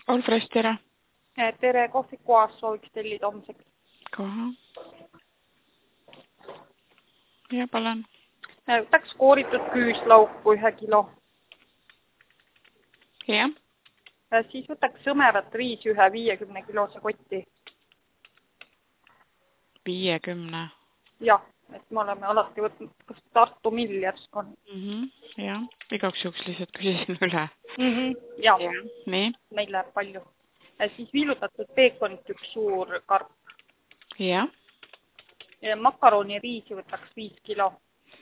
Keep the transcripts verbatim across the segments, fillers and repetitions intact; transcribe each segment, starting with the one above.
Olfres, tere. Tere, kohvikuas sooviks tellida homseks. Koha. Ja, palun. Võtaks kooritud küüslauku ühe kilo. Ja. Siis võtaks sõmerat riisi ühe viiekümne kilose kotti. viiekümne. Jah, et me oleme alati võtnud, kas Tartu mill järsk on. Mm -hmm. Ja, igaks juhuks lihtsalt küsisin üle. Mm -hmm. Ja, ja, nii. Meil läheb palju. Siis viilutatud peekonit üks suur karp. Ja. Ja makaroni riisi võtaks viis kilo.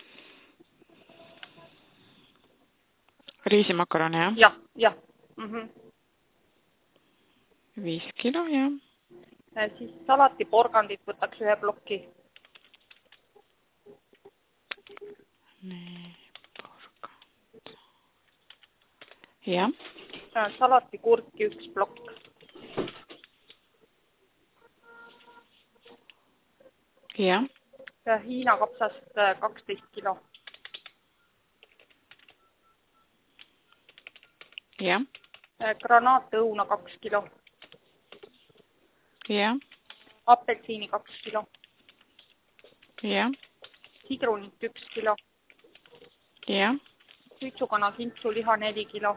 Riisimakaroni, jah? Jah, jah. Mm -hmm. viis kilo, jah. Siis salatiporgandit võtaks ühe ploki. Nii, porgand. Jah. Salatikurki üks plokk. Jah. Hiina kapsast kaksteist kilo. Jah. Granaatõuna kaks kilo. Jah. Apelsiini kaks kilo. Jah. Sidrunit üks kilo. Jah. Suitsukana kintsu liha neli kilo.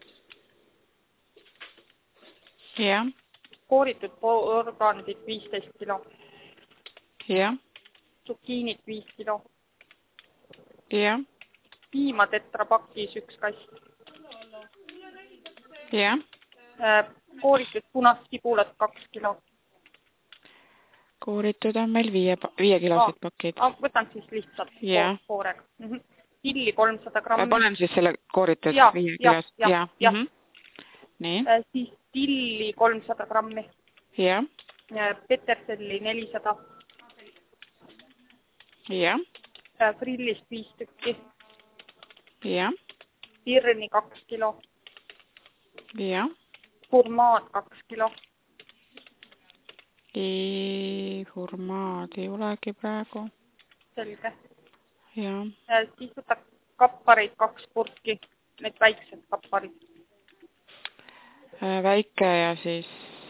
Jah. Kooritud porgandit viisteist kilo. Jah. Zucchiinit viis kilo. Jah. Piima tetrapakis üks kast. Jah. Kooritud punast sibulat kaks kilo. Kooritud on meil viie, viie kilosed ah, pakid. Ah, võtan siis lihtsalt yeah. koorega. Mm -hmm. Tilli kolmsada grammi. Ma panen siis selle kooritud ja, viie ja, kilost. Ja, ja, ja. Mm -hmm. Nii. Äh, siis tilli kolmsada grammi. Ja. Peterselli nelisada. Ja. Äh, frillist viis tükki. Ja. Pirni kaks kilo. Ja. Hurmaad kaks kilo. Ei, hurmaad ei olegi praegu. Selge. Ja. Siis võtaks kappareid kaks purki, need väiksed kapparid. Väike ja siis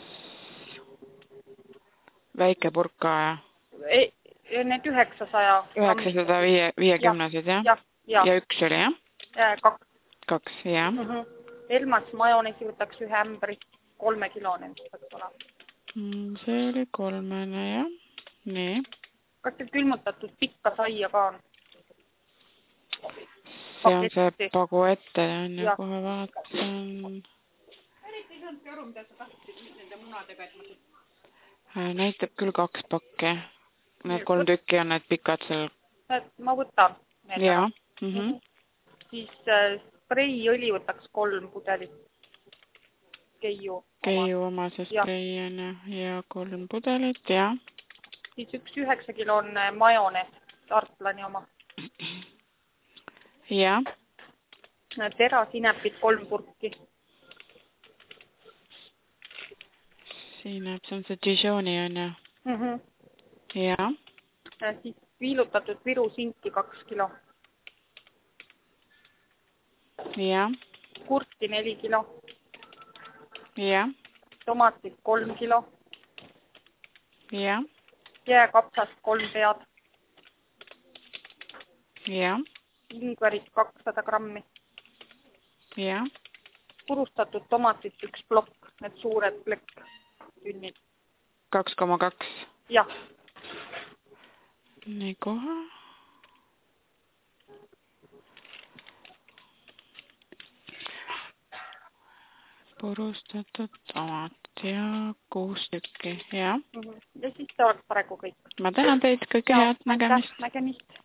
väike purka ja? Ei, need üheksasaja. üheksasada viiekümnesed, jah? Ja, ja. Ja üks oli, jah? Ja, kaks. Kaks, jah. Mm -hmm. Elmas majoneesi võtaks ühe ämbri, kolme kilo nendest võtaks olema. See oli kolmene, jah. Nii. Kas teil külmutatud pikka saia ka on? See on see pagu ette, on ju, kohe vaatan. Eriti ei saanud aru, mida sa tahtsid nende munadega, et ma siit... Näitab küll kaks pakke. Need kolm tükki on need pikad seal. Ma võtan. Jaa. Mm -hmm. Siis äh, spreiõli võtaks kolm pudelit. Keiu. Keiu oma see sprei on ja, ja kolm pudelit, jah. Siis üks üheksa kilo on majonees, Tartlani oma. Jah. Terasinepid kolm purki. Sinep, see on see Dijoni on ja. Mm -hmm. Jah. Siis viilutatud Viru sinki kaks kilo. Jah. Kurti neli kilo. Jah. Tomatid kolm kilo. Jah. Jääkapsast kolm pead. Jah. Ingverit kakssada grammi. Jah. Purustatud tomatid üks plokk, need suured plekk tünnid. kaks koma kaks. Jah. Nii kohe. Purustatud tomat ja kuus tükki, jah. Ja siis see oleks praegu kõik. Ma tänan teid, kõike head nägemist. Nägemist.